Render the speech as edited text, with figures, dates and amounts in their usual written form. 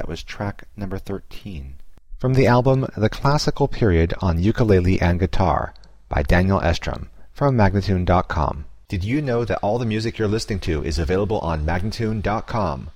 That was track number 13. From the album The Classical Period on Ukulele and Guitar by Daniel Estrom from Magnatune.com. Did you know that all the music you're listening to is available on Magnatune.com?